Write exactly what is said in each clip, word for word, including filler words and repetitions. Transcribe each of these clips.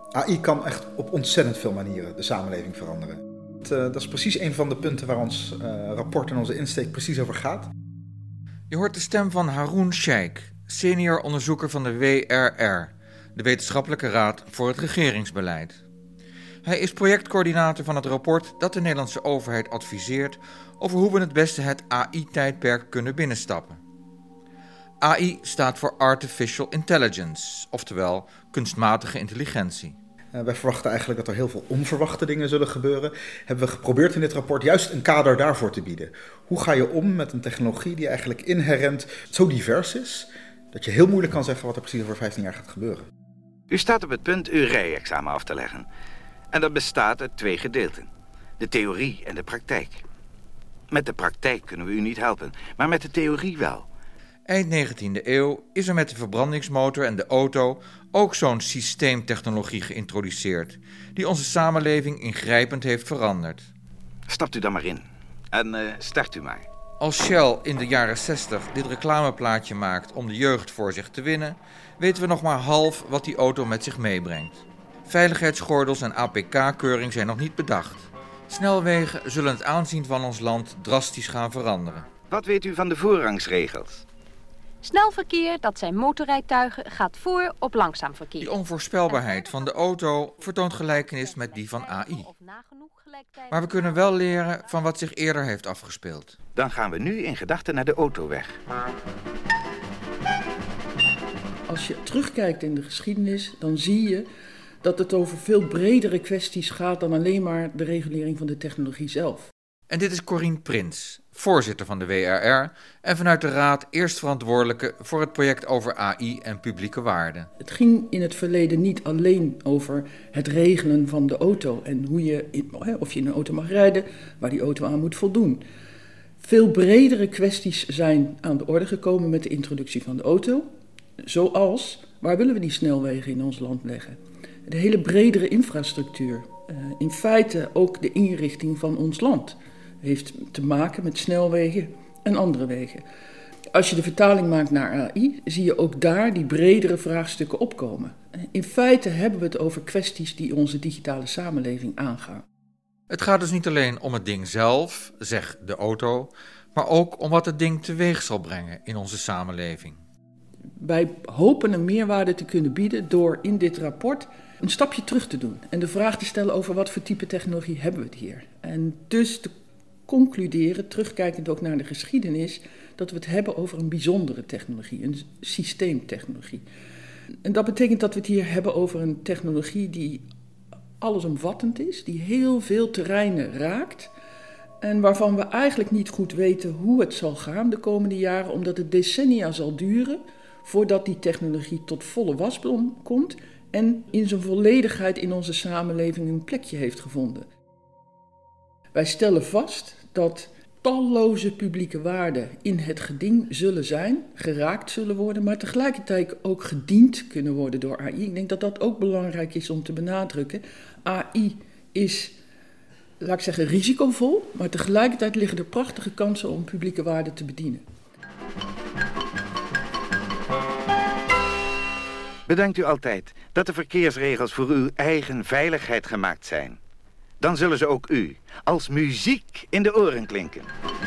A I kan echt op ontzettend veel manieren de samenleving veranderen. Het, uh, dat is precies een van de punten waar ons uh, rapport en onze insteek precies over gaat. Je hoort de stem van Haroon Sheikh, senior onderzoeker van de W R R, de Wetenschappelijke Raad voor het Regeringsbeleid. Hij is projectcoördinator van het rapport dat de Nederlandse overheid adviseert over hoe we het beste het A I-tijdperk kunnen binnenstappen. A I staat voor Artificial Intelligence, oftewel kunstmatige intelligentie. Uh, wij verwachten eigenlijk dat er heel veel onverwachte dingen zullen gebeuren. Hebben we geprobeerd in dit rapport juist een kader daarvoor te bieden. Hoe ga je om met een technologie die eigenlijk inherent zo divers is, dat je heel moeilijk kan zeggen wat er precies over vijftien jaar gaat gebeuren. U staat op het punt uw rijexamen af te leggen. En dat bestaat uit twee gedeelten. De theorie en de praktijk. Met de praktijk kunnen we u niet helpen, maar met de theorie wel. Eind negentiende eeuw is er met de verbrandingsmotor en de auto ook zo'n systeemtechnologie geïntroduceerd, die onze samenleving ingrijpend heeft veranderd. Stapt u dan maar in en uh, start u maar. Als Shell in de jaren zestig dit reclameplaatje maakt om de jeugd voor zich te winnen, weten we nog maar half wat die auto met zich meebrengt. Veiligheidsgordels en A P K-keuring zijn nog niet bedacht. Snelwegen zullen het aanzien van ons land drastisch gaan veranderen. Wat weet u van de voorrangsregels? Snel verkeer, dat zijn motorrijtuigen, gaat voor op langzaam verkeer. Die onvoorspelbaarheid van de auto vertoont gelijkenis met die van A I. Maar we kunnen wel leren van wat zich eerder heeft afgespeeld. Dan gaan we nu in gedachten naar de autoweg. Als je terugkijkt in de geschiedenis, dan zie je dat het over veel bredere kwesties gaat dan alleen maar de regulering van de technologie zelf. En dit is Corien Prins, voorzitter van de W R R en vanuit de Raad eerst verantwoordelijke voor het project over A I en publieke waarden. Het ging in het verleden niet alleen over het regelen van de auto en hoe je, of je in een auto mag rijden, waar die auto aan moet voldoen. Veel bredere kwesties zijn aan de orde gekomen met de introductie van de auto, zoals waar willen we die snelwegen in ons land leggen? De hele bredere infrastructuur, in feite ook de inrichting van ons land, heeft te maken met snelwegen en andere wegen. Als je de vertaling maakt naar A I, zie je ook daar die bredere vraagstukken opkomen. In feite hebben we het over kwesties die onze digitale samenleving aangaan. Het gaat dus niet alleen om het ding zelf, zeg de auto, maar ook om wat het ding teweeg zal brengen in onze samenleving. Wij hopen een meerwaarde te kunnen bieden door in dit rapport een stapje terug te doen en de vraag te stellen over wat voor type technologie hebben we het hier. En dus te concluderen, terugkijkend ook naar de geschiedenis, dat we het hebben over een bijzondere technologie, een systeemtechnologie. En dat betekent dat we het hier hebben over een technologie die allesomvattend is, die heel veel terreinen raakt en waarvan we eigenlijk niet goed weten hoe het zal gaan de komende jaren, omdat het decennia zal duren voordat die technologie tot volle wasdom komt en in zijn volledigheid in onze samenleving een plekje heeft gevonden. Wij stellen vast dat talloze publieke waarden in het geding zullen zijn, geraakt zullen worden, maar tegelijkertijd ook gediend kunnen worden door A I. Ik denk dat dat ook belangrijk is om te benadrukken. A I is, laat ik zeggen, risicovol, maar tegelijkertijd liggen er prachtige kansen om publieke waarden te bedienen. Bedenkt u altijd dat de verkeersregels voor uw eigen veiligheid gemaakt zijn. Dan zullen ze ook u als muziek in de oren klinken.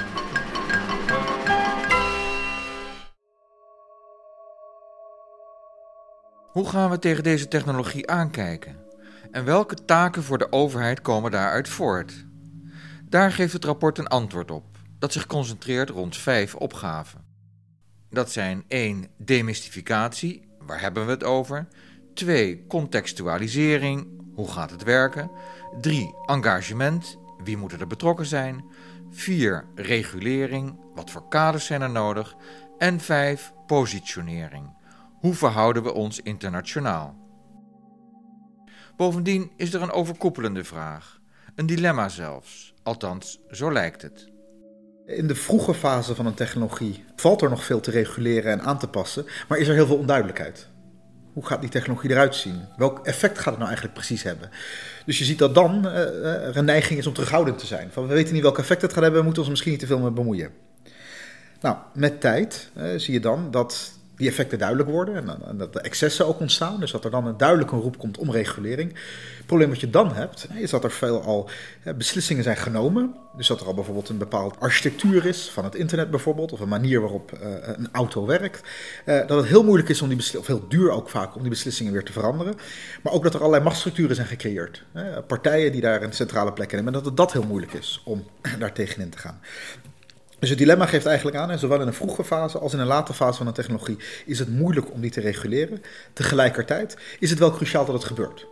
Hoe gaan we tegen deze technologie aankijken? En welke taken voor de overheid komen daaruit voort? Daar geeft het rapport een antwoord op, dat zich concentreert rond vijf opgaven. Dat zijn één demystificatie, waar hebben we het over? twee contextualisering, hoe gaat het werken? drie engagement, wie moet er betrokken zijn? vier regulering, wat voor kaders zijn er nodig? En vijf positionering, hoe verhouden we ons internationaal? Bovendien is er een overkoepelende vraag, een dilemma zelfs, althans zo lijkt het. In de vroege fase van een technologie valt er nog veel te reguleren en aan te passen, maar is er heel veel onduidelijkheid. Hoe gaat die technologie eruit zien? Welk effect gaat het nou eigenlijk precies hebben? Dus je ziet dat dan uh, er een neiging is om terughoudend te zijn. Van, we weten niet welk effect het gaat hebben, we moeten ons misschien niet te veel mee bemoeien. Nou, met tijd uh, zie je dan dat die effecten duidelijk worden en, en dat de excessen ook ontstaan. Dus dat er dan een duidelijk een roep komt om regulering. Het probleem wat je dan hebt, is dat er veel al hè, beslissingen zijn genomen. Dus dat er al bijvoorbeeld een bepaalde architectuur is van het internet bijvoorbeeld, of een manier waarop uh, een auto werkt. Uh, dat het heel moeilijk is om die beslissingen, of heel duur ook vaak, om die beslissingen weer te veranderen. Maar ook dat er allerlei machtsstructuren zijn gecreëerd. Hè, partijen die daar een centrale plek in hebben. En dat het dat heel moeilijk is om daar tegenin te gaan. Dus het dilemma geeft eigenlijk aan, zowel in een vroege fase als in een late fase van een technologie, is het moeilijk om die te reguleren. Tegelijkertijd is het wel cruciaal dat het gebeurt.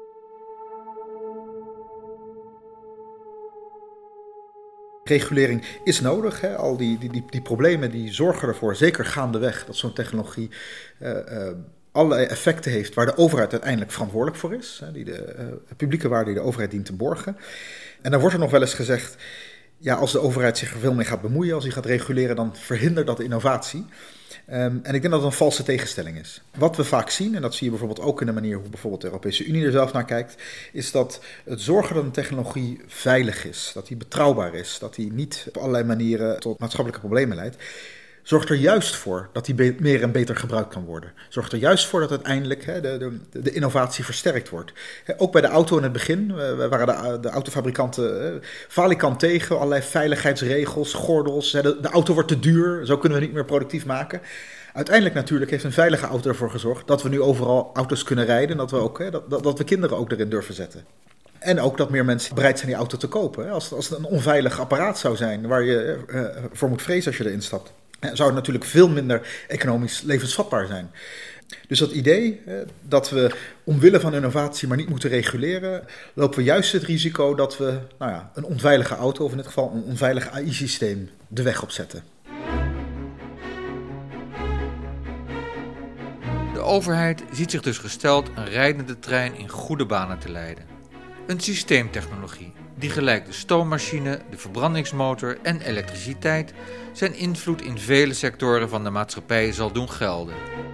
Regulering is nodig. Hè. Al die, die, die, die problemen die zorgen ervoor, zeker gaandeweg, dat zo'n technologie uh, uh, allerlei effecten heeft waar de overheid uiteindelijk verantwoordelijk voor is. Hè, die de uh, publieke waarde die de overheid dient te borgen. En dan wordt er nog wel eens gezegd, ja, als de overheid zich er veel mee gaat bemoeien, als hij gaat reguleren, dan verhindert dat innovatie. Um, en ik denk dat het een valse tegenstelling is. Wat we vaak zien, en dat zie je bijvoorbeeld ook in de manier hoe bijvoorbeeld de Europese Unie er zelf naar kijkt, is dat het zorgen dat een technologie veilig is, dat die betrouwbaar is, dat die niet op allerlei manieren tot maatschappelijke problemen leidt, zorgt er juist voor dat die be- meer en beter gebruikt kan worden. Zorgt er juist voor dat uiteindelijk hè, de, de, de innovatie versterkt wordt. Hè, ook bij de auto in het begin uh, waren de, de autofabrikanten uh, falikant tegen, allerlei veiligheidsregels, gordels. Hè, de, de auto wordt te duur, zo kunnen we niet meer productief maken. Uiteindelijk natuurlijk heeft een veilige auto ervoor gezorgd dat we nu overal auto's kunnen rijden en dat we, ook, hè, dat, dat, dat we kinderen ook erin durven zetten. En ook dat meer mensen bereid zijn die auto te kopen. Als, als het een onveilig apparaat zou zijn waar je uh, voor moet vrezen als je erin stapt, zou het natuurlijk veel minder economisch levensvatbaar zijn. Dus dat idee dat we omwille van innovatie maar niet moeten reguleren, lopen we juist het risico dat we nou ja, een onveilige auto, of in dit geval een onveilig A I-systeem, de weg opzetten. De overheid ziet zich dus gesteld een rijdende trein in goede banen te leiden. Een systeemtechnologie die gelijk de stoommachine, de verbrandingsmotor en elektriciteit zijn invloed in vele sectoren van de maatschappij zal doen gelden.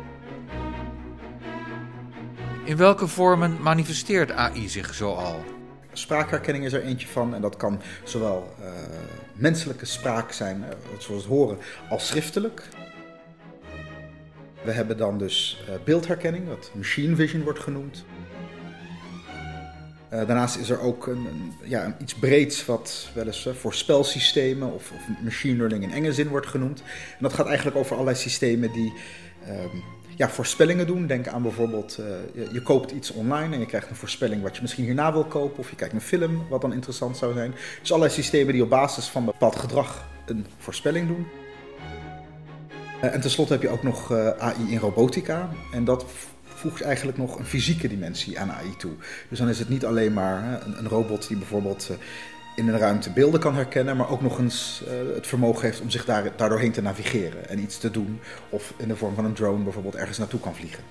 In welke vormen manifesteert A I zich zoal? Spraakherkenning is er eentje van en dat kan zowel uh, menselijke spraak zijn, uh, zoals het horen, als schriftelijk. We hebben dan dus uh, beeldherkenning, wat machine vision wordt genoemd. Uh, daarnaast is er ook een, een, ja, een iets breeds wat wel eens uh, voorspelsystemen of, of machine learning in enge zin wordt genoemd. En dat gaat eigenlijk over allerlei systemen die um, ja, voorspellingen doen. Denk aan bijvoorbeeld, uh, je, je koopt iets online en je krijgt een voorspelling wat je misschien hierna wil kopen. Of je kijkt een film wat dan interessant zou zijn. Dus allerlei systemen die op basis van bepaald gedrag een voorspelling doen. Uh, en tenslotte heb je ook nog uh, A I in robotica. En dat voegt eigenlijk nog een fysieke dimensie aan A I toe. Dus dan is het niet alleen maar hè, een, een robot die bijvoorbeeld uh, in een ruimte beelden kan herkennen, maar ook nog eens uh, het vermogen heeft om zich daar, daardoorheen te navigeren en iets te doen. Of in de vorm van een drone bijvoorbeeld ergens naartoe kan vliegen.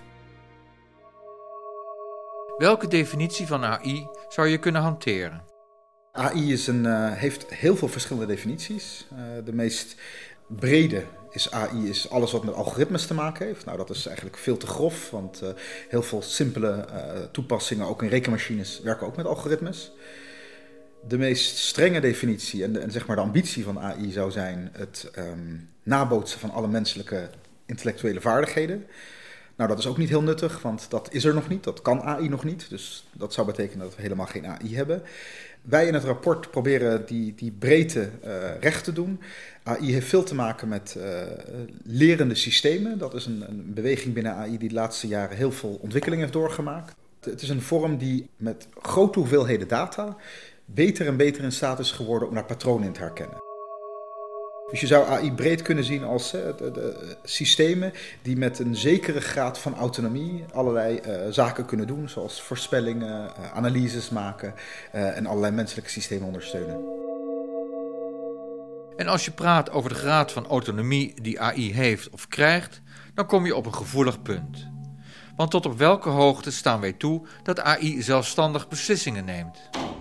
Welke definitie van A I zou je kunnen hanteren? A I is een, uh, heeft heel veel verschillende definities. Uh, de meest brede is A I is alles wat met algoritmes te maken heeft. Nou, dat is eigenlijk veel te grof, want uh, heel veel simpele uh, toepassingen, ook in rekenmachines, werken ook met algoritmes. De meest strenge definitie en, de, en zeg maar de ambitie van A I zou zijn het um, nabootsen van alle menselijke intellectuele vaardigheden. Nou, dat is ook niet heel nuttig, want dat is er nog niet, dat kan A I nog niet. Dus dat zou betekenen dat we helemaal geen A I hebben. Wij in het rapport proberen die, die breedte uh, recht te doen. A I heeft veel te maken met uh, lerende systemen. Dat is een, een beweging binnen A I die de laatste jaren heel veel ontwikkeling heeft doorgemaakt. Het is een vorm die met grote hoeveelheden data beter en beter in staat is geworden om daar patronen in te herkennen. Dus je zou A I breed kunnen zien als uh, de, de systemen die met een zekere graad van autonomie allerlei uh, zaken kunnen doen, zoals voorspellingen, uh, analyses maken uh, en allerlei menselijke systemen ondersteunen. En als je praat over de graad van autonomie die A I heeft of krijgt, dan kom je op een gevoelig punt. Want tot op welke hoogte staan wij toe dat A I zelfstandig beslissingen neemt?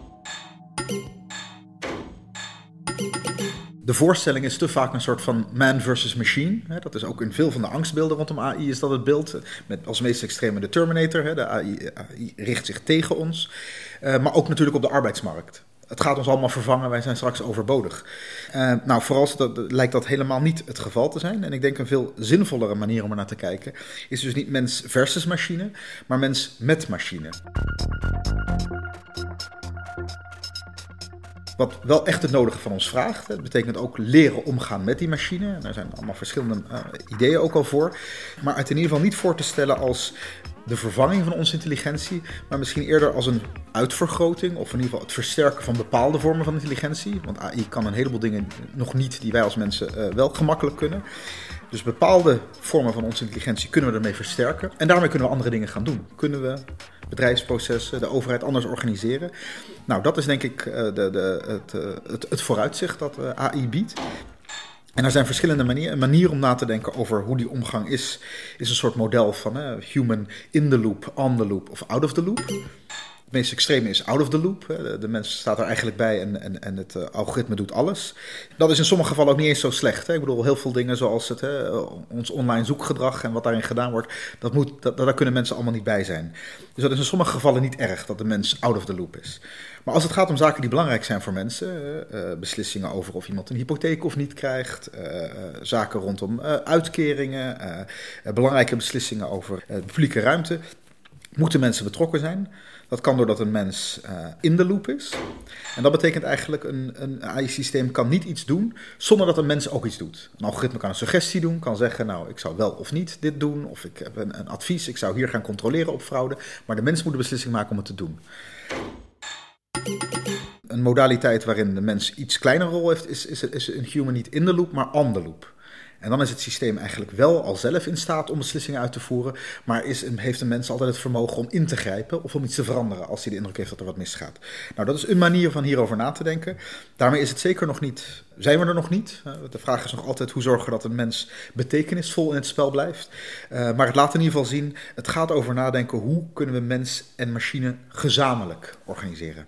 De voorstelling is te vaak een soort van man versus machine. Dat is ook in veel van de angstbeelden rondom A I is dat het beeld. Met als meest extreme de Terminator. De A I, A I richt zich tegen ons. Uh, maar ook natuurlijk op de arbeidsmarkt. het gaat ons allemaal vervangen, wij zijn straks overbodig. Uh, nou, vooral dat, lijkt dat helemaal niet het geval te zijn. En ik denk een veel zinvollere manier om er naar te kijken is dus niet mens versus machine, maar mens met machine. Wat wel echt het nodige van ons vraagt. Dat betekent ook leren omgaan met die machine. En daar zijn allemaal verschillende uh, ideeën ook al voor. Maar het in ieder geval niet voor te stellen als de vervanging van onze intelligentie, maar misschien eerder als een uitvergroting of in ieder geval het versterken van bepaalde vormen van intelligentie. Want A I kan een heleboel dingen nog niet die wij als mensen uh, wel gemakkelijk kunnen. Dus bepaalde vormen van onze intelligentie kunnen we ermee versterken. En daarmee kunnen we andere dingen gaan doen. Kunnen we bedrijfsprocessen, de overheid anders organiseren. Nou, dat is denk ik uh, de, de, het, uh, het, het vooruitzicht dat uh, A I biedt. En er zijn verschillende manieren. Een manier om na te denken over hoe die omgang is, is een soort model van uh, human in the loop, on the loop of out of the loop. Het meest extreme is out of the loop. De, de mens staat er eigenlijk bij en, en, en het uh, algoritme doet alles. Dat is in sommige gevallen ook niet eens zo slecht. Hè? Ik bedoel, heel veel dingen zoals het, hè, ons online zoekgedrag en wat daarin gedaan wordt, dat moet, dat, daar kunnen mensen allemaal niet bij zijn. Dus dat is in sommige gevallen niet erg dat de mens out of the loop is. Maar als het gaat om zaken die belangrijk zijn voor mensen, uh, beslissingen over of iemand een hypotheek of niet krijgt, uh, uh, zaken rondom uh, uitkeringen, uh, uh, belangrijke beslissingen over uh, publieke ruimte, moeten mensen betrokken zijn. Dat kan doordat een mens uh, in de loop is. En dat betekent eigenlijk, een, een A I-systeem kan niet iets doen zonder dat een mens ook iets doet. Een algoritme kan een suggestie doen, kan zeggen, nou, ik zou wel of niet dit doen, of ik heb een, een advies, ik zou hier gaan controleren op fraude, maar de mens moet de beslissing maken om het te doen. Een modaliteit waarin de mens iets kleiner rol heeft, is, is, is een human niet in de loop, maar on the loop. En dan is het systeem eigenlijk wel al zelf in staat om beslissingen uit te voeren, maar is, heeft een mens altijd het vermogen om in te grijpen of om iets te veranderen als hij de indruk heeft dat er wat misgaat. Nou, dat is een manier van hierover na te denken. Daarmee is het zeker nog niet, zijn we er nog niet. De vraag is nog altijd hoe zorgen dat een mens betekenisvol in het spel blijft. Uh, maar het laat in ieder geval zien, het gaat over nadenken hoe kunnen we mens en machine gezamenlijk organiseren.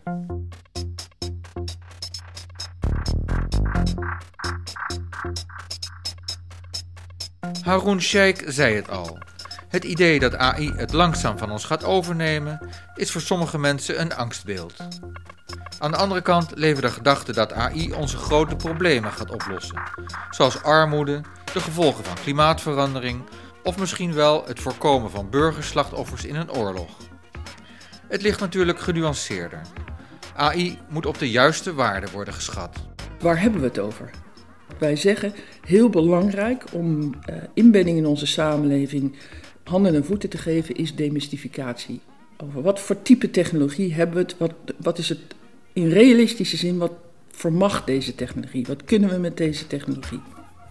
Haroon Sheikh zei het al. Het idee dat A I het langzaam van ons gaat overnemen, is voor sommige mensen een angstbeeld. Aan de andere kant leven de gedachten dat A I onze grote problemen gaat oplossen, zoals armoede, de gevolgen van klimaatverandering of misschien wel het voorkomen van burgerslachtoffers in een oorlog. Het ligt natuurlijk genuanceerder. A I moet op de juiste waarde worden geschat. Waar hebben we het over? Wij zeggen, heel belangrijk om uh, inbedding in onze samenleving handen en voeten te geven, is demystificatie. Over wat voor type technologie hebben we het? Wat, wat is het in realistische zin? Wat vermag deze technologie? Wat kunnen we met deze technologie?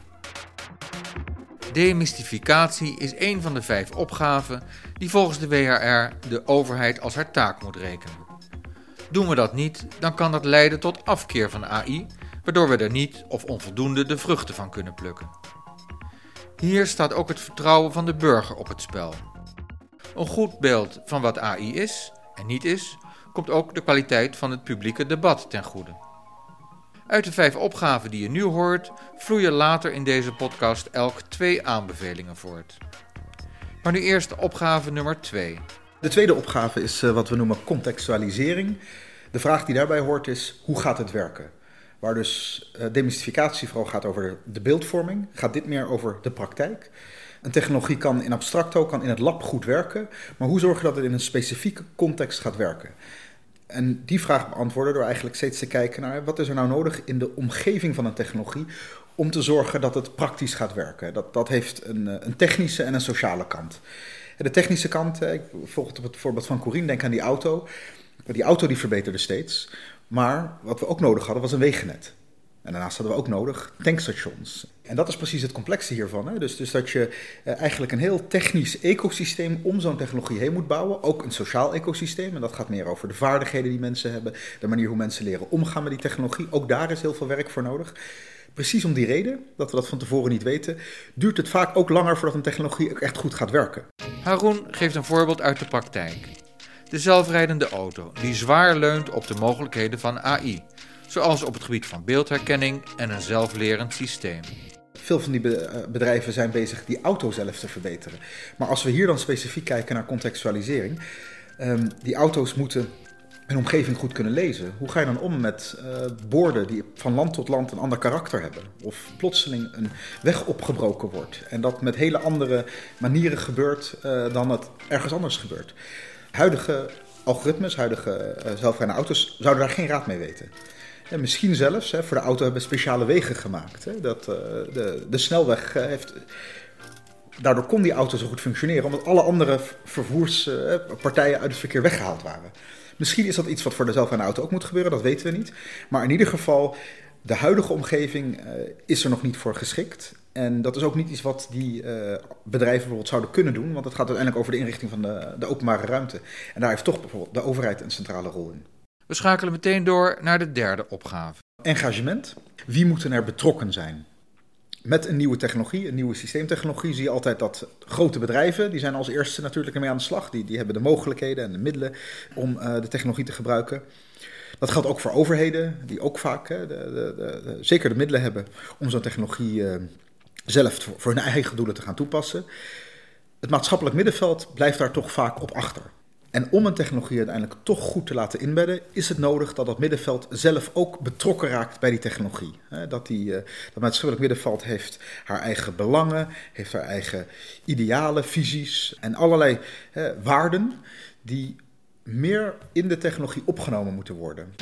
Demystificatie is een van de vijf opgaven die volgens de W H R de overheid als haar taak moet rekenen. Doen we dat niet, dan kan dat leiden tot afkeer van A I, waardoor we er niet of onvoldoende de vruchten van kunnen plukken. Hier staat ook het vertrouwen van de burger op het spel. Een goed beeld van wat A I is en niet is, komt ook de kwaliteit van het publieke debat ten goede. Uit de vijf opgaven die je nu hoort, vloeien later in deze podcast elk twee aanbevelingen voort. Maar nu eerst opgave nummer twee. De tweede opgave is uh, wat we noemen contextualisering. De vraag die daarbij hoort is, hoe gaat het werken? Waar dus uh, demystificatie vooral gaat over de beeldvorming, gaat dit meer over de praktijk. Een technologie kan in abstracto, kan in het lab goed werken, maar hoe zorg je dat het in een specifieke context gaat werken? En die vraag beantwoorden door eigenlijk steeds te kijken naar wat is er nou nodig in de omgeving van een technologie om te zorgen dat het praktisch gaat werken. Dat, dat heeft een, een technische en een sociale kant. En de technische kant, ik volg het op het voorbeeld van Corine, denk aan die auto. Die auto die verbeterde steeds, maar wat we ook nodig hadden was een wegennet. En daarnaast hadden we ook nodig tankstations. En dat is precies het complexe hiervan. Hè? Dus, dus dat je uh, eigenlijk een heel technisch ecosysteem om zo'n technologie heen moet bouwen. Ook een sociaal ecosysteem. En dat gaat meer over de vaardigheden die mensen hebben. De manier hoe mensen leren omgaan met die technologie. Ook daar is heel veel werk voor nodig. Precies om die reden, dat we dat van tevoren niet weten, duurt het vaak ook langer voordat een technologie ook echt goed gaat werken. Haroon geeft een voorbeeld uit de praktijk. De zelfrijdende auto, die zwaar leunt op de mogelijkheden van A I. Zoals op het gebied van beeldherkenning en een zelflerend systeem. Veel van die bedrijven zijn bezig die auto zelf te verbeteren. Maar als we hier dan specifiek kijken naar contextualisering, um, die auto's moeten een omgeving goed kunnen lezen. Hoe ga je dan om met uh, borden die van land tot land een ander karakter hebben? Of plotseling een weg opgebroken wordt en dat met hele andere manieren gebeurt uh, dan het ergens anders gebeurt. Huidige algoritmes, huidige uh, zelfrijdende auto's zouden daar geen raad mee weten. En misschien zelfs, hè, voor de auto hebben speciale wegen gemaakt. Hè, dat uh, de, de snelweg uh, heeft... Daardoor kon die auto zo goed functioneren, omdat alle andere vervoerspartijen uit het verkeer weggehaald waren. Misschien is dat iets wat voor de zelfrijdende auto ook moet gebeuren, dat weten we niet. Maar in ieder geval, de huidige omgeving uh, is er nog niet voor geschikt. En dat is ook niet iets wat die uh, bedrijven bijvoorbeeld zouden kunnen doen, want het gaat uiteindelijk over de inrichting van de, de openbare ruimte. En daar heeft toch bijvoorbeeld de overheid een centrale rol in. We schakelen meteen door naar de derde opgave. Engagement. Wie moeten er betrokken zijn? Met een nieuwe technologie, een nieuwe systeemtechnologie, zie je altijd dat grote bedrijven, die zijn als eerste natuurlijk ermee aan de slag. Die, die hebben de mogelijkheden en de middelen om uh, de technologie te gebruiken. Dat geldt ook voor overheden, die ook vaak hè, de, de, de, de, zeker de middelen hebben om zo'n technologie uh, zelf voor, voor hun eigen doelen te gaan toepassen. Het maatschappelijk middenveld blijft daar toch vaak op achter. En om een technologie uiteindelijk toch goed te laten inbedden, is het nodig dat dat middenveld zelf ook betrokken raakt bij die technologie. Dat, die, dat maatschappelijk middenveld heeft haar eigen belangen, heeft haar eigen idealen, visies en allerlei hè, waarden die meer in de technologie opgenomen moeten worden.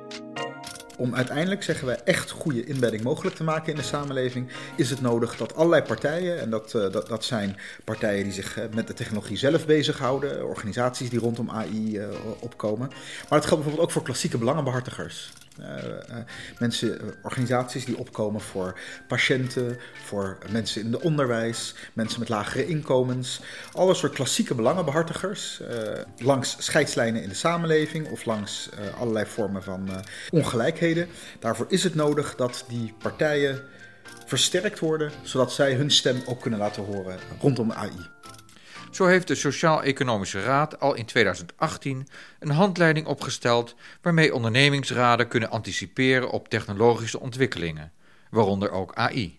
Om uiteindelijk, zeggen wij, echt goede inbedding mogelijk te maken in de samenleving, is het nodig dat allerlei partijen, en dat, uh, dat, dat zijn partijen die zich uh, met de technologie zelf bezighouden, organisaties die rondom A I uh, opkomen, maar dat geldt bijvoorbeeld ook voor klassieke belangenbehartigers. Uh, uh, mensen, uh, organisaties die opkomen voor patiënten, voor mensen in het onderwijs, mensen met lagere inkomens. Alle soort klassieke belangenbehartigers uh, langs scheidslijnen in de samenleving of langs uh, allerlei vormen van uh, ongelijkheden. Daarvoor is het nodig dat die partijen versterkt worden, zodat zij hun stem ook kunnen laten horen rondom A I. Zo heeft de Sociaal-Economische Raad al in tweeduizend achttien een handleiding opgesteld waarmee ondernemingsraden kunnen anticiperen op technologische ontwikkelingen, waaronder ook A I.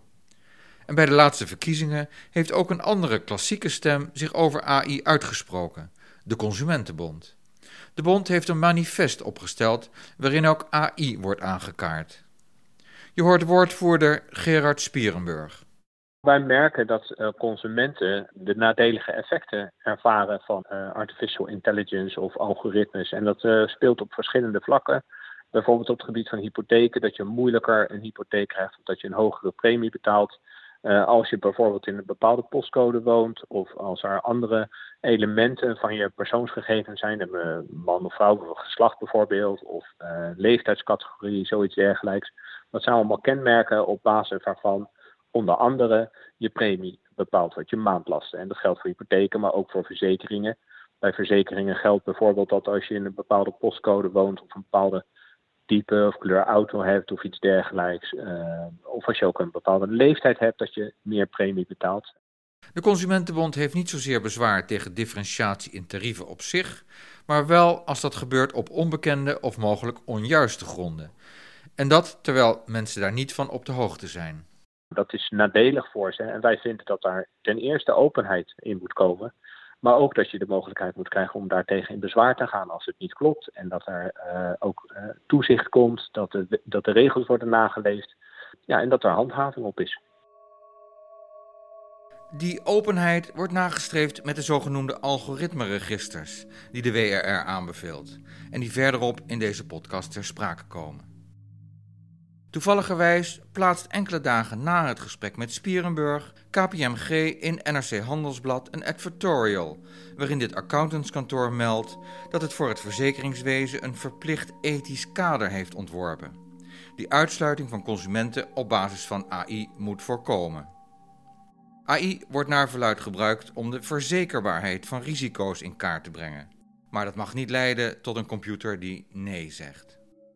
En bij de laatste verkiezingen heeft ook een andere klassieke stem zich over A I uitgesproken, de Consumentenbond. De bond heeft een manifest opgesteld waarin ook A I wordt aangekaart. Je hoort woordvoerder Gerard Spierenburg. Wij merken dat uh, consumenten de nadelige effecten ervaren van uh, artificial intelligence of algoritmes. En dat uh, speelt op verschillende vlakken. Bijvoorbeeld op het gebied van hypotheken, dat je moeilijker een hypotheek krijgt of dat je een hogere premie betaalt. Uh, als je bijvoorbeeld in een bepaalde postcode woont of als er andere elementen van je persoonsgegevens zijn, uh, man of vrouw, of geslacht bijvoorbeeld, of uh, leeftijdscategorie, zoiets dergelijks. Dat zijn allemaal kenmerken op basis waarvan onder andere je premie bepaald wordt, je maandlasten. En dat geldt voor hypotheken, maar ook voor verzekeringen. Bij verzekeringen geldt bijvoorbeeld dat als je in een bepaalde postcode woont of een bepaalde type of kleur auto hebt of iets dergelijks, uh, of als je ook een bepaalde leeftijd hebt, dat je meer premie betaalt. De Consumentenbond heeft niet zozeer bezwaar tegen differentiatie in tarieven op zich, maar wel als dat gebeurt op onbekende of mogelijk onjuiste gronden. En dat terwijl mensen daar niet van op de hoogte zijn. Dat is nadelig voor ze en wij vinden dat daar ten eerste openheid in moet komen, maar ook dat je de mogelijkheid moet krijgen om daartegen in bezwaar te gaan als het niet klopt en dat er uh, ook uh, toezicht komt, dat de, dat de regels worden nageleefd, ja, en dat er handhaving op is. Die openheid wordt nagestreefd met de zogenoemde algoritmeregisters die de W R R aanbeveelt en die verderop in deze podcast ter sprake komen. Toevalligerwijs plaatst enkele dagen na het gesprek met Spierenburg K P M G in N R C Handelsblad een advertorial, waarin dit accountantskantoor meldt dat het voor het verzekeringswezen een verplicht ethisch kader heeft ontworpen, die uitsluiting van consumenten op basis van A I moet voorkomen. A I wordt naar verluidt gebruikt om de verzekerbaarheid van risico's in kaart te brengen, maar dat mag niet leiden tot een computer die nee zegt.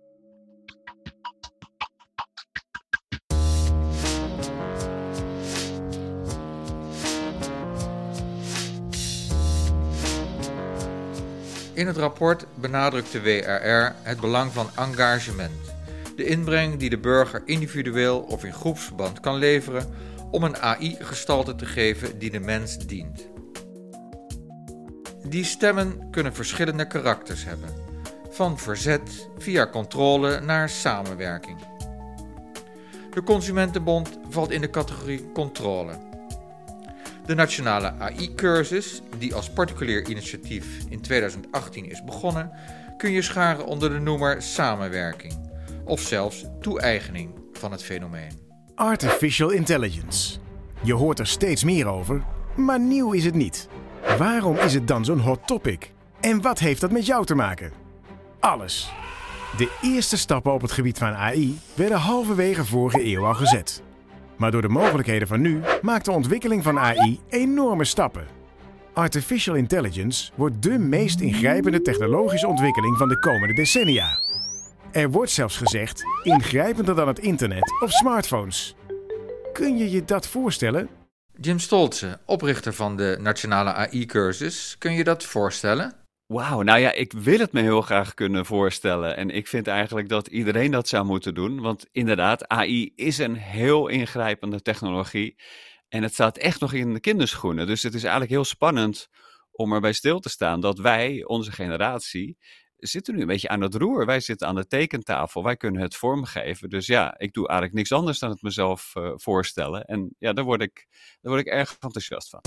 In het rapport benadrukt de W R R het belang van engagement, de inbreng die de burger individueel of in groepsverband kan leveren om een A I gestalte te geven die de mens dient. Die stemmen kunnen verschillende karakters hebben. van verzet via controle naar samenwerking. De Consumentenbond valt in de categorie controle. De Nationale A I-cursus, die als particulier initiatief in tweeduizend achttien is begonnen, kun je scharen onder de noemer samenwerking of zelfs toe-eigening van het fenomeen. Artificial intelligence. Je hoort er steeds meer over, maar nieuw is het niet. Waarom is het dan zo'n hot topic? En wat heeft dat met jou te maken? Alles. De eerste stappen op het gebied van A I werden halverwege vorige eeuw al gezet. Maar door de mogelijkheden van nu maakt de ontwikkeling van A I enorme stappen. Artificial intelligence wordt dé meest ingrijpende technologische ontwikkeling van de komende decennia. Er wordt zelfs gezegd ingrijpender dan het internet of smartphones. Kun je je dat voorstellen? Jim Stolze, oprichter van de Nationale A I-cursus, kun je dat voorstellen? Wauw, nou ja, ik wil het me heel graag kunnen voorstellen. En ik vind eigenlijk dat iedereen dat zou moeten doen. Want inderdaad, A I is een heel ingrijpende technologie. En het staat echt nog in de kinderschoenen. Dus het is eigenlijk heel spannend om erbij stil te staan dat wij, onze generatie, zitten nu een beetje aan het roer. Wij zitten aan de tekentafel, wij kunnen het vormgeven. Dus ja, ik doe eigenlijk niks anders dan het mezelf uh, voorstellen. En ja, daar word ik, daar word ik erg enthousiast van.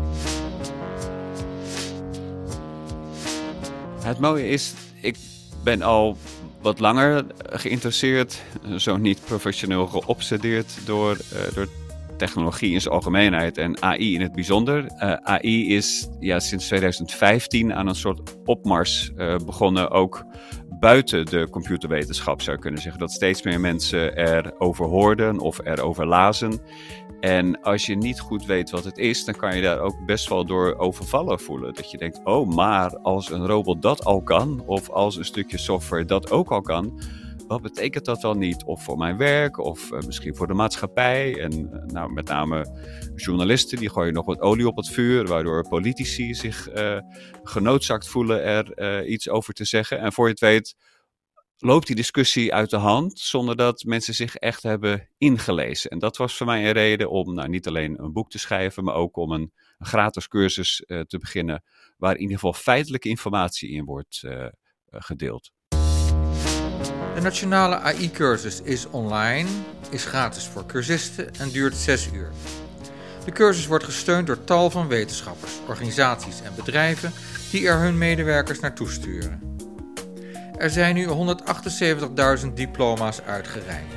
Het mooie is, ik ben al wat langer geïnteresseerd, zo niet professioneel geobsedeerd door, uh, door technologie in zijn algemeenheid en A I in het bijzonder. Uh, A I is ja, sinds tweeduizend vijftien aan een soort opmars uh, begonnen, ook buiten de computerwetenschap zou je kunnen zeggen. Dat steeds meer mensen erover hoorden of erover lazen. En als je niet goed weet wat het is, dan kan je daar ook best wel door overvallen voelen. Dat je denkt, oh, maar als een robot dat al kan, of als een stukje software dat ook al kan, wat betekent dat dan niet? Of voor mijn werk, of uh, misschien voor de maatschappij. En uh, nou, met name journalisten, die gooien nog wat olie op het vuur, waardoor politici zich uh, genoodzaakt voelen er uh, iets over te zeggen. En voor je het weet, loopt die discussie uit de hand zonder dat mensen zich echt hebben ingelezen. En dat was voor mij een reden om nou, niet alleen een boek te schrijven, maar ook om een, een gratis cursus uh, te beginnen, waar in ieder geval feitelijke informatie in wordt uh, uh, gedeeld. De Nationale A I-cursus is online, is gratis voor cursisten en duurt zes uur. De cursus wordt gesteund door tal van wetenschappers, organisaties en bedrijven die er hun medewerkers naartoe sturen. Er zijn nu honderdachtenzeventigduizend diploma's uitgereikt.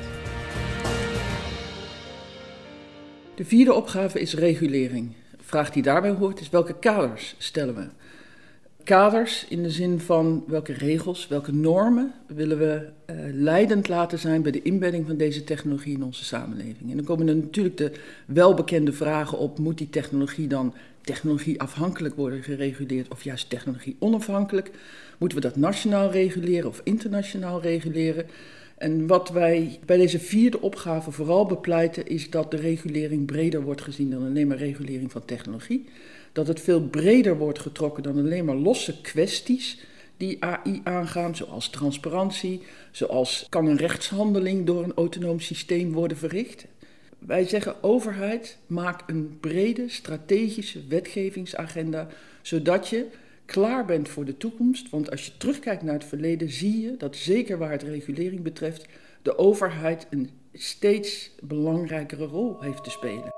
De vierde opgave is regulering. De vraag die daarbij hoort is welke kaders stellen we? Kaders in de zin van welke regels, welke normen willen we uh, leidend laten zijn bij de inbedding van deze technologie in onze samenleving. En dan komen er natuurlijk de welbekende vragen op, moet die technologie dan technologieafhankelijk worden gereguleerd of juist technologie onafhankelijk? Moeten we dat nationaal reguleren of internationaal reguleren? En wat wij bij deze vierde opgave vooral bepleiten is dat de regulering breder wordt gezien dan alleen maar regulering van technologie. Dat het veel breder wordt getrokken dan alleen maar losse kwesties die A I aangaan, zoals transparantie, zoals kan een rechtshandeling door een autonoom systeem worden verricht. Wij zeggen overheid, maak een brede strategische wetgevingsagenda, zodat je klaar bent voor de toekomst. Want als je terugkijkt naar het verleden, zie je dat zeker waar het regulering betreft, de overheid een steeds belangrijkere rol heeft te spelen.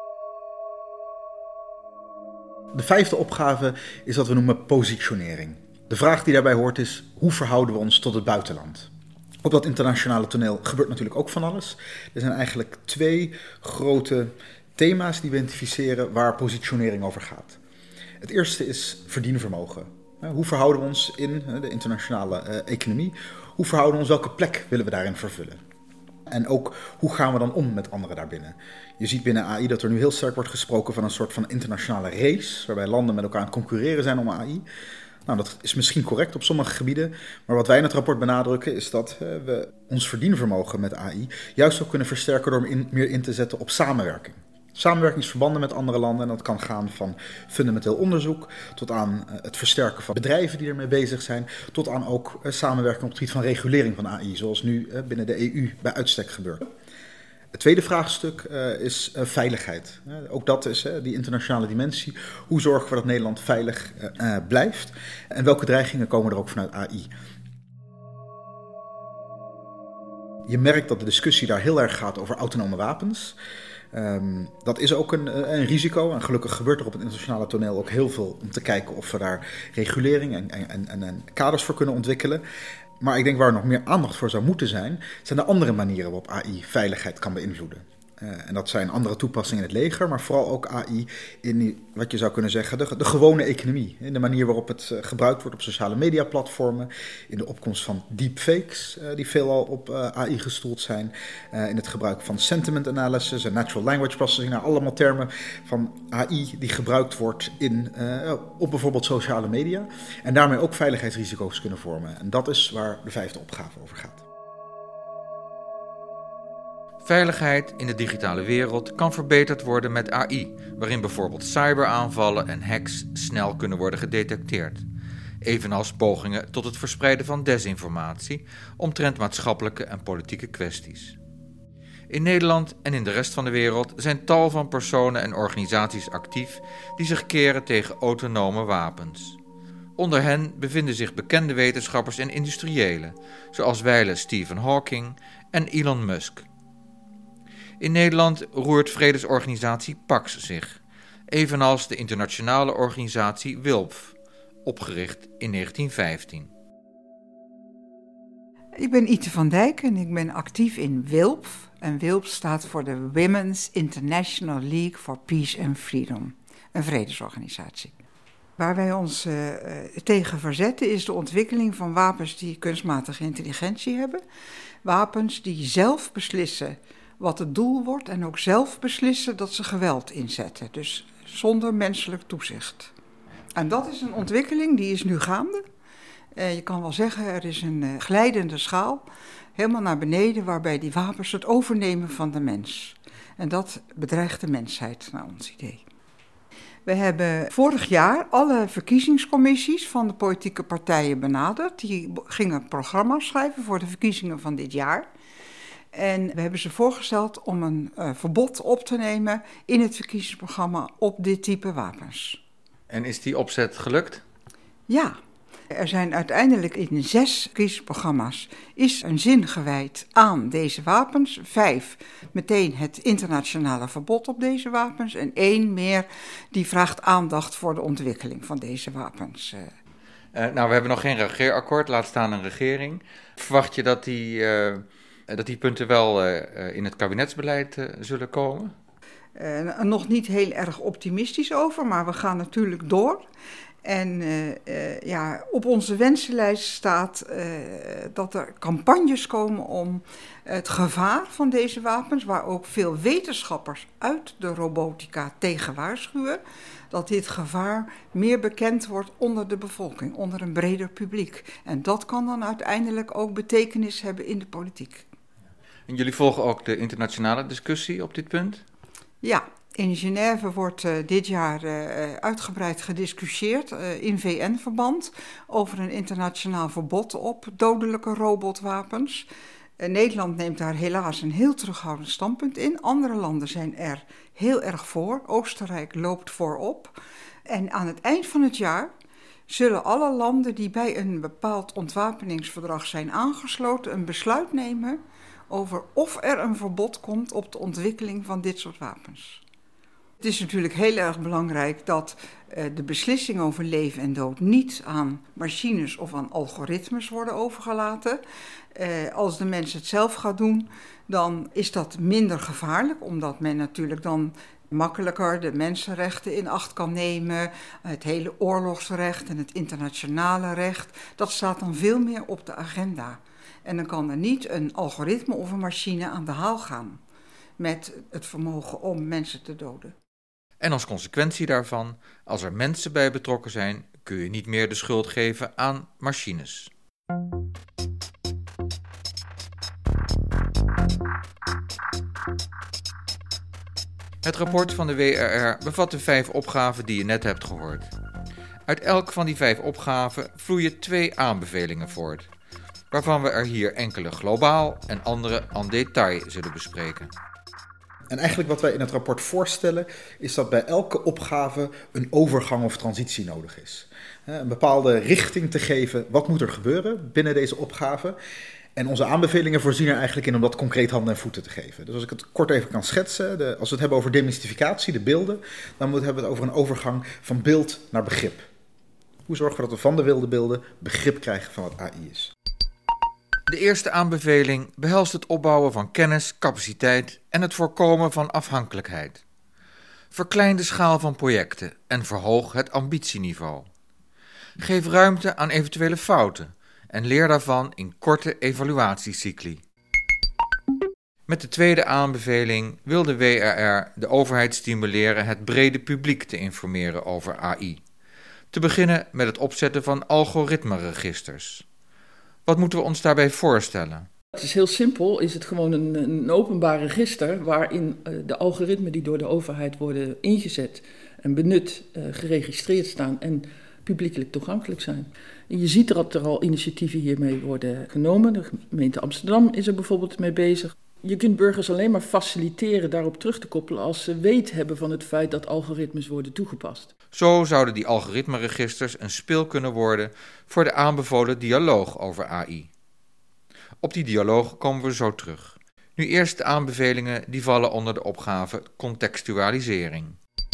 De vijfde opgave is wat we noemen positionering. De vraag die daarbij hoort is, hoe verhouden we ons tot het buitenland? Op dat internationale toneel gebeurt natuurlijk ook van alles. Er zijn eigenlijk twee grote thema's die we identificeren waar positionering over gaat. Het eerste is verdienvermogen. Hoe verhouden we ons in de internationale economie? Hoe verhouden we ons, welke plek willen we daarin vervullen? En ook, hoe gaan we dan om met anderen daarbinnen? Je ziet binnen A I dat er nu heel sterk wordt gesproken van een soort van internationale race, waarbij landen met elkaar aan het concurreren zijn om A I. Nou, dat is misschien correct op sommige gebieden, maar wat wij in het rapport benadrukken is dat uh, we ons verdienvermogen met A I juist ook kunnen versterken door in, meer in te zetten op samenwerking. Samenwerkingsverbanden met andere landen, en dat kan gaan van fundamenteel onderzoek tot aan uh, het versterken van bedrijven die ermee bezig zijn, tot aan ook uh, samenwerking op het gebied van regulering van A I, zoals nu uh, binnen de E U bij uitstek gebeurt. Het tweede vraagstuk uh, is uh, veiligheid. Uh, ook dat is uh, die internationale dimensie. Hoe zorgen we dat Nederland veilig uh, uh, blijft? En welke dreigingen komen er ook vanuit A I? Je merkt dat de discussie daar heel erg gaat over autonome wapens. Um, dat is ook een, een risico. En gelukkig gebeurt er op het internationale toneel ook heel veel om te kijken of we daar regulering en, en, en, en kaders voor kunnen ontwikkelen. Maar ik denk waar er nog meer aandacht voor zou moeten zijn, zijn de andere manieren waarop A I veiligheid kan beïnvloeden. Uh, en dat zijn andere toepassingen in het leger, maar vooral ook A I in die, wat je zou kunnen zeggen, de, de gewone economie. In de manier waarop het uh, gebruikt wordt op sociale mediaplatformen, in de opkomst van deepfakes, uh, die veelal op uh, A I gestoeld zijn, uh, in het gebruik van sentiment analysis en natural language processing, nou, allemaal termen van A I die gebruikt wordt in, uh, op bijvoorbeeld sociale media en daarmee ook veiligheidsrisico's kunnen vormen. En dat is waar de vijfde opgave over gaat. Veiligheid in de digitale wereld kan verbeterd worden met A I, waarin bijvoorbeeld cyberaanvallen en hacks snel kunnen worden gedetecteerd. Evenals pogingen tot het verspreiden van desinformatie omtrent maatschappelijke en politieke kwesties. In Nederland en in de rest van de wereld zijn tal van personen en organisaties actief die zich keren tegen autonome wapens. Onder hen bevinden zich bekende wetenschappers en industriëlen, zoals wijlen Stephen Hawking en Elon Musk. In Nederland roert vredesorganisatie Pax zich, evenals de internationale organisatie W I L P, opgericht in negentien vijftien. Ik ben Ite van Dijk en ik ben actief in W I L P. En W I L P staat voor de Women's International League for Peace and Freedom, een vredesorganisatie. Waar wij ons uh, tegen verzetten is de ontwikkeling van wapens die kunstmatige intelligentie hebben. Wapens die zelf beslissen wat het doel wordt en ook zelf beslissen dat ze geweld inzetten. Dus zonder menselijk toezicht. En dat is een ontwikkeling die is nu gaande. Uh, je kan wel zeggen, er is een uh, glijdende schaal, helemaal naar beneden, waarbij die wapens het overnemen van de mens. En dat bedreigt de mensheid, naar ons idee. We hebben vorig jaar alle verkiezingscommissies van de politieke partijen benaderd. Die gingen programma's schrijven voor de verkiezingen van dit jaar. En we hebben ze voorgesteld om een uh, verbod op te nemen in het verkiezingsprogramma op dit type wapens. En is die opzet gelukt? Ja. Er zijn uiteindelijk in zes verkiezingsprogramma's is een zin gewijd aan deze wapens. Vijf meteen het internationale verbod op deze wapens. En één meer die vraagt aandacht voor de ontwikkeling van deze wapens. Uh, nou, we hebben nog geen regeerakkoord, laat staan een regering. Verwacht je dat die, uh, dat die punten wel uh, in het kabinetsbeleid uh, zullen komen? Uh, nog niet heel erg optimistisch over, maar we gaan natuurlijk door. En uh, uh, ja, op onze wensenlijst staat uh, dat er campagnes komen om het gevaar van deze wapens, waar ook veel wetenschappers uit de robotica tegen waarschuwen, dat dit gevaar meer bekend wordt onder de bevolking, onder een breder publiek. En dat kan dan uiteindelijk ook betekenis hebben in de politiek. En jullie volgen ook de internationale discussie op dit punt? Ja. In Genève wordt uh, dit jaar uh, uitgebreid gediscussieerd uh, in V N-verband over een internationaal verbod op dodelijke robotwapens. Uh, Nederland neemt daar helaas een heel terughoudend standpunt in. Andere landen zijn er heel erg voor. Oostenrijk loopt voorop. En aan het eind van het jaar zullen alle landen die bij een bepaald ontwapeningsverdrag zijn aangesloten een besluit nemen over of er een verbod komt op de ontwikkeling van dit soort wapens. Het is natuurlijk heel erg belangrijk dat uh, de beslissing over leven en dood niet aan machines of aan algoritmes worden overgelaten. Uh, als de mens het zelf gaat doen, dan is dat minder gevaarlijk, omdat men natuurlijk dan makkelijker de mensenrechten in acht kan nemen. Het hele oorlogsrecht en het internationale recht, dat staat dan veel meer op de agenda. En dan kan er niet een algoritme of een machine aan de haal gaan met het vermogen om mensen te doden. En als consequentie daarvan, als er mensen bij betrokken zijn, kun je niet meer de schuld geven aan machines. Het rapport van de W R R bevat de vijf opgaven die je net hebt gehoord. Uit elk van die vijf opgaven vloeien twee aanbevelingen voort, waarvan we er hier enkele globaal en andere en detail zullen bespreken. En eigenlijk wat wij in het rapport voorstellen is dat bij elke opgave een overgang of transitie nodig is. Een bepaalde richting te geven, wat moet er gebeuren binnen deze opgave. En onze aanbevelingen voorzien er eigenlijk in om dat concreet handen en voeten te geven. Dus als ik het kort even kan schetsen, de, als we het hebben over demystificatie, de beelden, dan hebben we het over een overgang van beeld naar begrip. Hoe zorgen we dat we van de wilde beelden begrip krijgen van wat A I is? De eerste aanbeveling behelst het opbouwen van kennis, capaciteit en het voorkomen van afhankelijkheid. Verklein de schaal van projecten en verhoog het ambitieniveau. Geef ruimte aan eventuele fouten en leer daarvan in korte evaluatiecycli. Met de tweede aanbeveling wil de W R R de overheid stimuleren het brede publiek te informeren over A I. Te beginnen met het opzetten van algoritmeregisters. Wat moeten we ons daarbij voorstellen? Het is heel simpel, is het gewoon een, een openbaar register waarin uh, de algoritmen die door de overheid worden ingezet en benut uh, geregistreerd staan en publiekelijk toegankelijk zijn. En je ziet dat er al initiatieven hiermee worden genomen. De gemeente Amsterdam is er bijvoorbeeld mee bezig. Je kunt burgers alleen maar faciliteren daarop terug te koppelen als ze weet hebben van het feit dat algoritmes worden toegepast. Zo zouden die algoritmeregisters een spil kunnen worden voor de aanbevolen dialoog over A I. Op die dialoog komen we zo terug. Nu eerst de aanbevelingen die vallen onder de opgave contextualisering.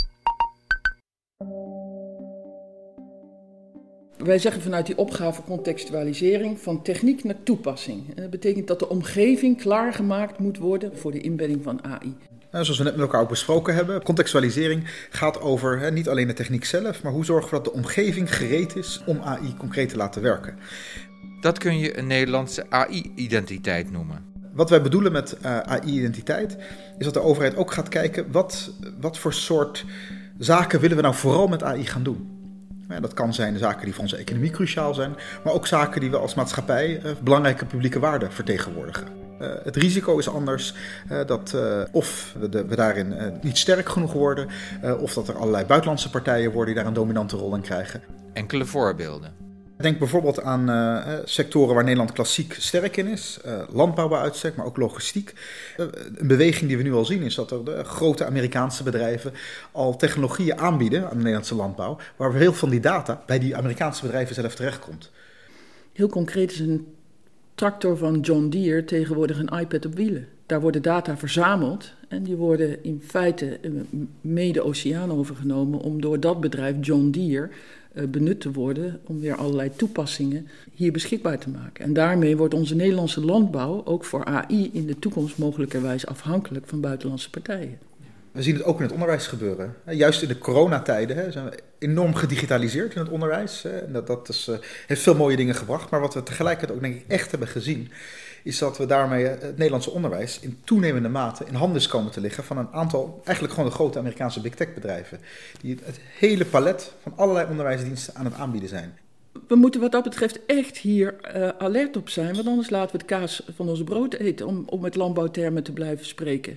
Wij zeggen vanuit die opgave contextualisering van techniek naar toepassing. En dat betekent dat de omgeving klaargemaakt moet worden voor de inbedding van A I. Nou, zoals we net met elkaar ook besproken hebben, contextualisering gaat over hè, niet alleen de techniek zelf, maar hoe zorgen we dat de omgeving gereed is om A I concreet te laten werken. Dat kun je een Nederlandse A I-identiteit noemen. Wat wij bedoelen met uh, A I-identiteit is dat de overheid ook gaat kijken wat, wat voor soort zaken willen we nou vooral met A I gaan doen. Ja, dat kan zijn zaken die voor onze economie cruciaal zijn, maar ook zaken die we als maatschappij uh, belangrijke publieke waarden vertegenwoordigen. Uh, het risico is anders, uh, dat uh, of we, de, we daarin uh, niet sterk genoeg worden, uh, of dat er allerlei buitenlandse partijen worden die daar een dominante rol in krijgen. Enkele voorbeelden. Denk bijvoorbeeld aan uh, sectoren waar Nederland klassiek sterk in is. Uh, landbouw bij uitstek, maar ook logistiek. Uh, een beweging die we nu al zien is dat er de grote Amerikaanse bedrijven al technologieën aanbieden aan de Nederlandse landbouw, waar heel veel van die data bij die Amerikaanse bedrijven zelf terechtkomt. Heel concreet is een tractor van John Deere tegenwoordig een iPad op wielen. Daar worden data verzameld en die worden in feite mee de oceaan overgenomen om door dat bedrijf John Deere benut te worden om weer allerlei toepassingen hier beschikbaar te maken. En daarmee wordt onze Nederlandse landbouw ook voor A I in de toekomst mogelijkerwijs afhankelijk van buitenlandse partijen. We zien het ook in het onderwijs gebeuren. Juist in de coronatijden zijn we enorm gedigitaliseerd in het onderwijs. En dat, dat is, heeft veel mooie dingen gebracht. Maar wat we tegelijkertijd ook denk ik echt hebben gezien, is dat we daarmee het Nederlandse onderwijs in toenemende mate in handen is komen te liggen van een aantal, eigenlijk gewoon de grote Amerikaanse big tech bedrijven, die het hele palet van allerlei onderwijsdiensten aan het aanbieden zijn. We moeten wat dat betreft echt hier uh, alert op zijn, want anders laten we het kaas van onze brood eten, om, om met landbouwtermen te blijven spreken.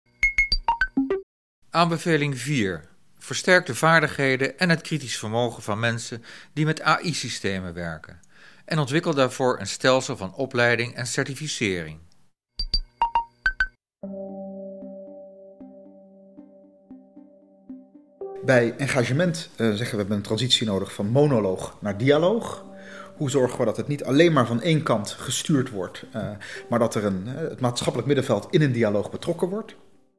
Aanbeveling vier. Versterk de vaardigheden en het kritisch vermogen van mensen die met A I-systemen werken. En ontwikkel daarvoor een stelsel van opleiding en certificering. Bij engagement uh, zeggen we, we hebben een transitie nodig van monoloog naar dialoog. Hoe zorgen we dat het niet alleen maar van één kant gestuurd wordt, uh, maar dat er een, uh, het maatschappelijk middenveld in een dialoog betrokken wordt.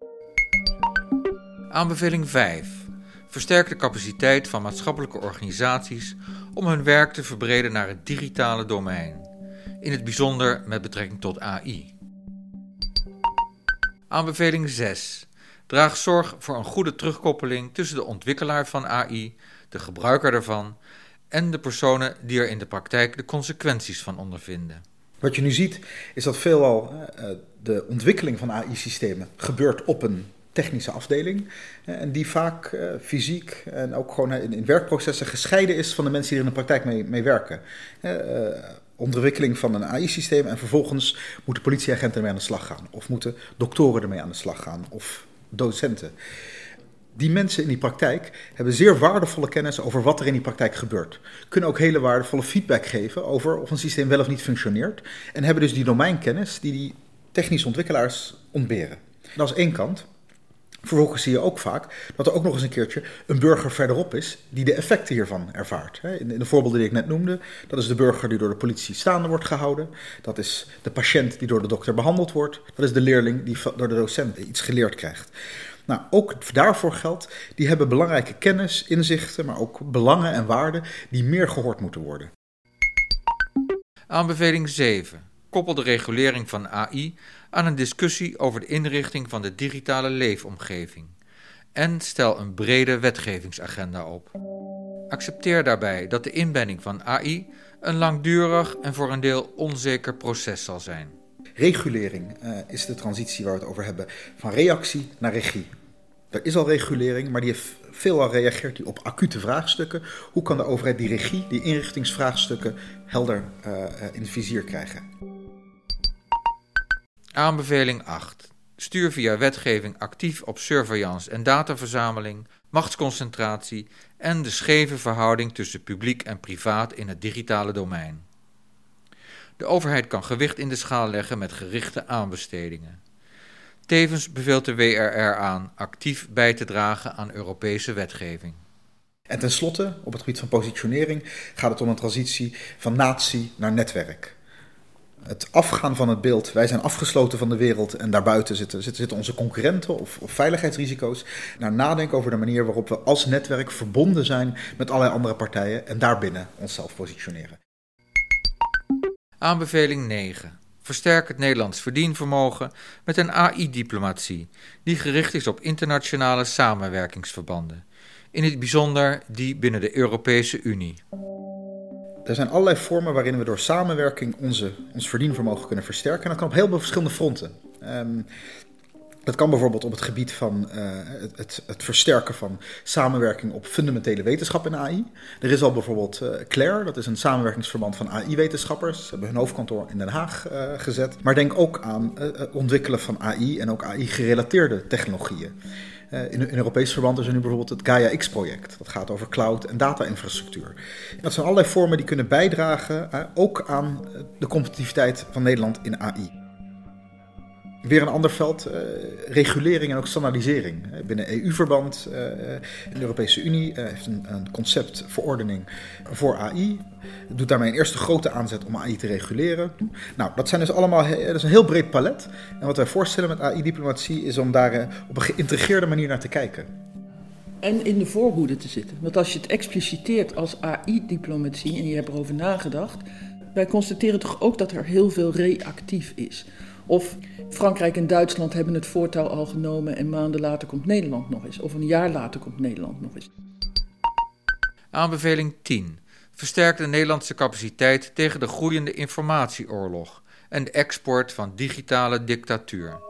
Aanbeveling vijf. Versterk de capaciteit van maatschappelijke organisaties om hun werk te verbreden naar het digitale domein, in het bijzonder met betrekking tot A I. Aanbeveling zes. Draag zorg voor een goede terugkoppeling tussen de ontwikkelaar van A I, de gebruiker ervan en de personen die er in de praktijk de consequenties van ondervinden. Wat je nu ziet is dat veelal uh, de ontwikkeling van A I-systemen gebeurt op een technische afdeling en die vaak uh, fysiek en ook gewoon in, in werkprocessen gescheiden is van de mensen die er in de praktijk mee, mee werken. Uh, ontwikkeling van een A I-systeem en vervolgens moeten politieagenten ermee aan de slag gaan of moeten doktoren ermee aan de slag gaan of docenten. Die mensen in die praktijk hebben zeer waardevolle kennis over wat er in die praktijk gebeurt. Kunnen ook hele waardevolle feedback geven over of een systeem wel of niet functioneert en hebben dus die domeinkennis die die technische ontwikkelaars ontberen. Dat is één kant. Vervolgens zie je ook vaak dat er ook nog eens een keertje een burger verderop is die de effecten hiervan ervaart. In de voorbeelden die ik net noemde, dat is de burger die door de politie staande wordt gehouden. Dat is de patiënt die door de dokter behandeld wordt. Dat is de leerling die door de docent iets geleerd krijgt. Nou, ook daarvoor geldt, die hebben belangrijke kennis, inzichten, maar ook belangen en waarden die meer gehoord moeten worden. Aanbeveling zeven. Koppel de regulering van A I aan een discussie over de inrichting van de digitale leefomgeving. En stel een brede wetgevingsagenda op. Accepteer daarbij dat de inbedding van A I een langdurig en voor een deel onzeker proces zal zijn. Regulering uh, is de transitie waar we het over hebben, van reactie naar regie. Er is al regulering, maar die heeft veelal reageert die op acute vraagstukken. Hoe kan de overheid die regie, die inrichtingsvraagstukken, helder uh, uh, in het vizier krijgen? Aanbeveling acht. Stuur via wetgeving actief op surveillance en dataverzameling, machtsconcentratie en de scheve verhouding tussen publiek en privaat in het digitale domein. De overheid kan gewicht in de schaal leggen met gerichte aanbestedingen. Tevens beveelt de W R R aan actief bij te dragen aan Europese wetgeving. En tenslotte, op het gebied van positionering, gaat het om een transitie van natie naar netwerk. Het afgaan van het beeld, wij zijn afgesloten van de wereld en daarbuiten zitten, zitten, zitten onze concurrenten of, of veiligheidsrisico's. Naar nadenken over de manier waarop we als netwerk verbonden zijn met allerlei andere partijen en daarbinnen onszelf positioneren. Aanbeveling negen. Versterk het Nederlands verdienvermogen met een A I-diplomatie die gericht is op internationale samenwerkingsverbanden. In het bijzonder die binnen de Europese Unie. Er zijn allerlei vormen waarin we door samenwerking onze, ons verdienvermogen kunnen versterken. En dat kan op heel veel verschillende fronten. Um, dat kan bijvoorbeeld op het gebied van uh, het, het, het versterken van samenwerking op fundamentele wetenschap in A I. Er is al bijvoorbeeld uh, Claire, dat is een samenwerkingsverband van A I-wetenschappers. Ze hebben hun hoofdkantoor in Den Haag uh, gezet. Maar denk ook aan het uh, ontwikkelen van A I en ook A I-gerelateerde technologieën. Uh, in, in Europees verband is er nu bijvoorbeeld het Gaia X-project. Dat gaat over cloud en data-infrastructuur. Dat zijn allerlei vormen die kunnen bijdragen uh, ook aan de competitiviteit van Nederland in A I. Weer een ander veld, uh, regulering en ook standaardisering. Uh, binnen E U-verband, uh, de Europese Unie uh, heeft een, een concept verordening voor A I. Doet daarmee een eerste grote aanzet om A I te reguleren. Nou, dat zijn dus allemaal dat is een heel breed palet. En wat wij voorstellen met A I-diplomatie is om daar uh, op een geïntegreerde manier naar te kijken. En in de voorhoede te zitten. Want als je het expliciteert als A I-diplomatie en je hebt erover nagedacht, wij constateren toch ook dat er heel veel reactief is. Of Frankrijk en Duitsland hebben het voortouw al genomen en maanden later komt Nederland nog eens. Of een jaar later komt Nederland nog eens. Aanbeveling tien. Versterk de Nederlandse capaciteit tegen de groeiende informatieoorlog en de export van digitale dictatuur.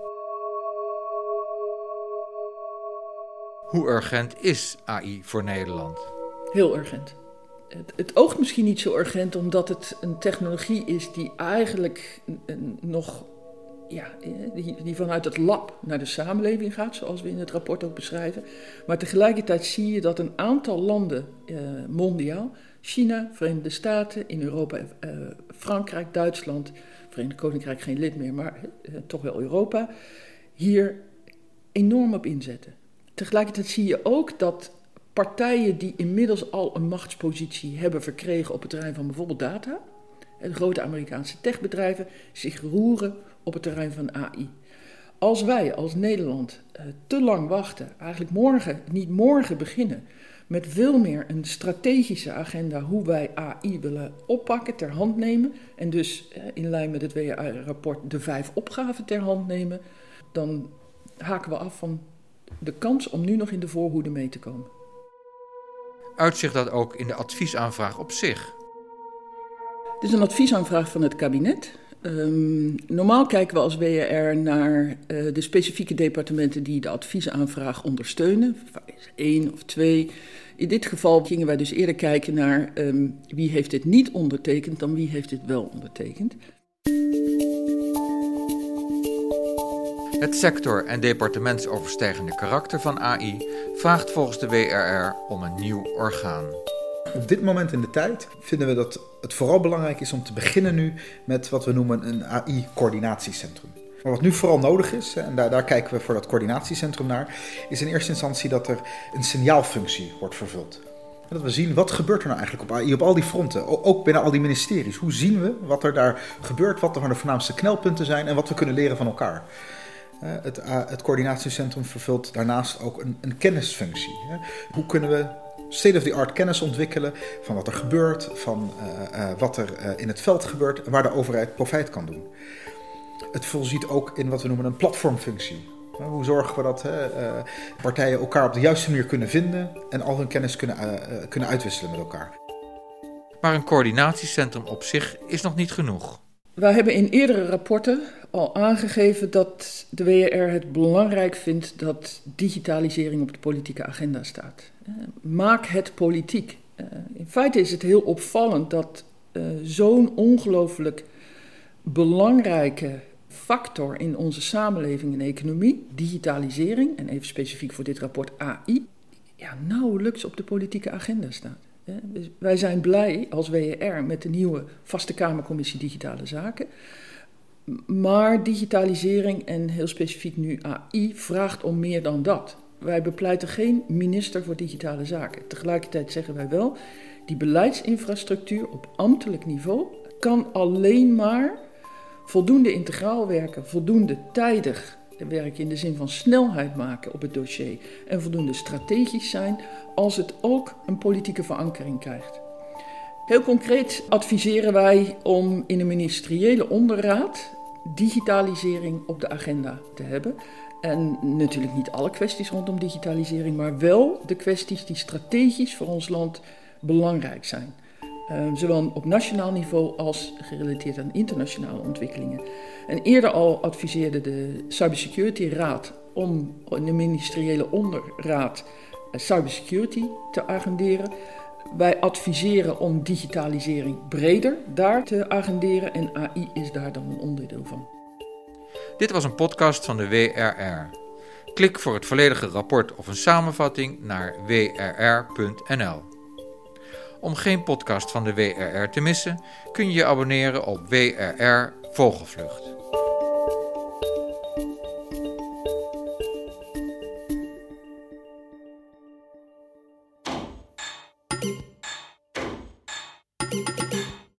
Hoe urgent is A I voor Nederland? Heel urgent. Het, het oogt misschien niet zo urgent omdat het een technologie is die eigenlijk nog... Ja, die, die vanuit het lab naar de samenleving gaat, zoals we in het rapport ook beschrijven. Maar tegelijkertijd zie je dat een aantal landen eh, mondiaal, China, Verenigde Staten, in Europa, eh, Frankrijk, Duitsland, Verenigd Koninkrijk geen lid meer, maar eh, toch wel Europa, hier enorm op inzetten. Tegelijkertijd zie je ook dat partijen die inmiddels al een machtspositie hebben verkregen op het terrein van bijvoorbeeld data, de grote Amerikaanse techbedrijven, zich roeren op het terrein van A I. Als wij als Nederland uh, te lang wachten, eigenlijk morgen, niet morgen beginnen, met veel meer een strategische agenda hoe wij A I willen oppakken, ter hand nemen, en dus uh, in lijn met het W R R-rapport de vijf opgaven ter hand nemen, dan haken we af van de kans om nu nog in de voorhoede mee te komen. Uitzicht dat ook in de adviesaanvraag op zich? Dit is een adviesaanvraag van het kabinet. Um, normaal kijken we als W R R naar uh, de specifieke departementen die de adviesaanvraag ondersteunen. Eén of twee. In dit geval gingen wij dus eerder kijken naar um, wie heeft dit niet ondertekend dan wie heeft dit wel ondertekend. Het sector- en departementsoverstijgende karakter van A I vraagt volgens de W R R om een nieuw orgaan. Op dit moment in de tijd vinden we dat het vooral belangrijk is om te beginnen nu met wat we noemen een A I-coördinatiecentrum. Maar wat nu vooral nodig is, en daar, daar kijken we voor dat coördinatiecentrum naar, is in eerste instantie dat er een signaalfunctie wordt vervuld. En dat we zien, wat gebeurt er nou eigenlijk op A I op al die fronten, ook binnen al die ministeries. Hoe zien we wat er daar gebeurt, wat er de voornaamste knelpunten zijn en wat we kunnen leren van elkaar. Het, het coördinatiecentrum vervult daarnaast ook een, een kennisfunctie. Hoe kunnen we state-of-the-art kennis ontwikkelen van wat er gebeurt, van uh, uh, wat er uh, in het veld gebeurt en waar de overheid profijt kan doen. Het voorziet ook in wat we noemen een platformfunctie. Hoe zorgen we dat uh, partijen elkaar op de juiste manier kunnen vinden en al hun kennis kunnen, uh, uh, kunnen uitwisselen met elkaar. Maar een coördinatiecentrum op zich is nog niet genoeg. Wij hebben in eerdere rapporten al aangegeven dat de W R R het belangrijk vindt dat digitalisering op de politieke agenda staat. Maak het politiek. In feite is het heel opvallend dat uh, zo'n ongelooflijk belangrijke factor in onze samenleving en economie, digitalisering, en even specifiek voor dit rapport A I, ja, nauwelijks op de politieke agenda staat. Dus wij zijn blij als W R R met de nieuwe Vaste Kamercommissie Digitale Zaken. Maar digitalisering en heel specifiek nu A I vraagt om meer dan dat. Wij bepleiten geen minister voor digitale zaken. Tegelijkertijd zeggen wij wel, die beleidsinfrastructuur op ambtelijk niveau kan alleen maar voldoende integraal werken, voldoende tijdig werken in de zin van snelheid maken op het dossier en voldoende strategisch zijn als het ook een politieke verankering krijgt. Heel concreet adviseren wij om in een ministeriële onderraad digitalisering op de agenda te hebben. En natuurlijk niet alle kwesties rondom digitalisering, maar wel de kwesties die strategisch voor ons land belangrijk zijn. Uh, zowel op nationaal niveau als gerelateerd aan internationale ontwikkelingen. En eerder al adviseerde de Cybersecurity Raad om in de ministeriële onderraad uh, cybersecurity te agenderen. Wij adviseren om digitalisering breder daar te agenderen en A I is daar dan een onderdeel van. Dit was een podcast van de W R R. Klik voor het volledige rapport of een samenvatting naar w r r punt n l. Om geen podcast van de W R R te missen, kun je je abonneren op W R R Vogelvlucht.